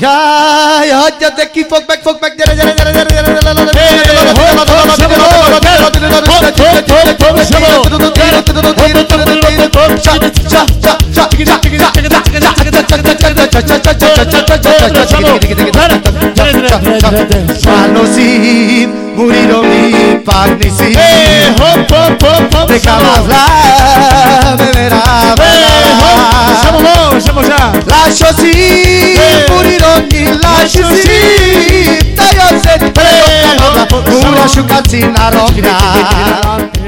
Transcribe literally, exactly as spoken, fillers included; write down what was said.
Jaj, hagyjad, de ki fog meg, fog meg, gyere, gyere, gyere, gyere, gyere, Fallo sì, morirono i pagni sì, de Camasla, beverà, siamo noi, siamo già. lascio sì, morirono i lascio sì, dai, ho sentito, una sciucazzina rocca.